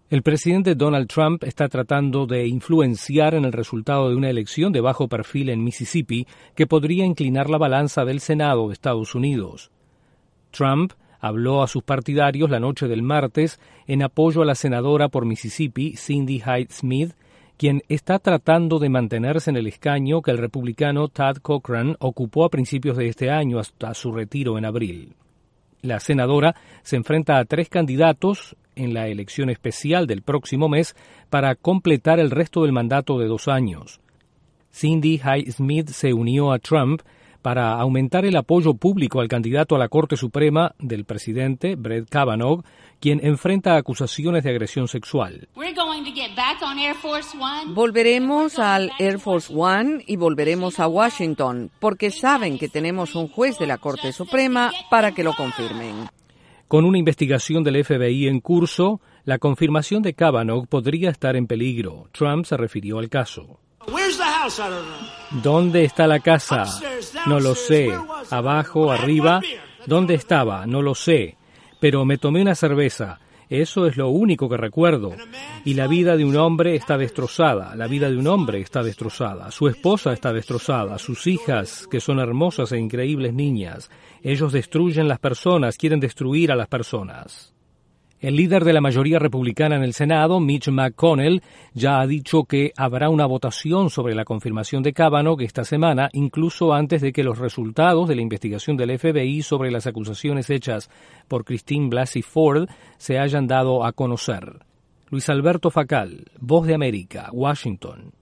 El presidente Donald Trump está tratando de influenciar en el resultado de una elección de bajo perfil en Mississippi que podría inclinar la balanza del Senado de Estados Unidos. Trump habló a sus partidarios la noche del martes en apoyo a la senadora por Mississippi, Cindy Hyde Smith, quien está tratando de mantenerse en el escaño que el republicano Tad Cochran ocupó a principios de este año hasta su retiro en abril. La senadora se enfrenta a 3 candidatos en la elección especial del próximo mes para completar el resto del mandato de 2 años. Cindy Hyde Smith se unió a Trump para aumentar el apoyo público al candidato a la Corte Suprema del presidente, Brett Kavanaugh, quien enfrenta acusaciones de agresión sexual. Volveremos al Air Force One y volveremos a Washington, porque saben que tenemos un juez de la Corte Suprema para que lo confirmen. Con una investigación del FBI en curso, la confirmación de Kavanaugh podría estar en peligro. Trump se refirió al caso. ¿Dónde está la casa? No lo sé. ¿Abajo, arriba? ¿Dónde estaba? No lo sé. Pero me tomé una cerveza. Eso es lo único que recuerdo. Y la vida de un hombre está destrozada. La vida de un hombre está destrozada. Su esposa está destrozada. Sus hijas, que son hermosas e increíbles niñas. Ellos destruyen las personas, quieren destruir a las personas. El líder de la mayoría republicana en el Senado, Mitch McConnell, ya ha dicho que habrá una votación sobre la confirmación de Kavanaugh esta semana, incluso antes de que los resultados de la investigación del FBI sobre las acusaciones hechas por Christine Blasey Ford se hayan dado a conocer. Luis Alberto Facal, Voz de América, Washington.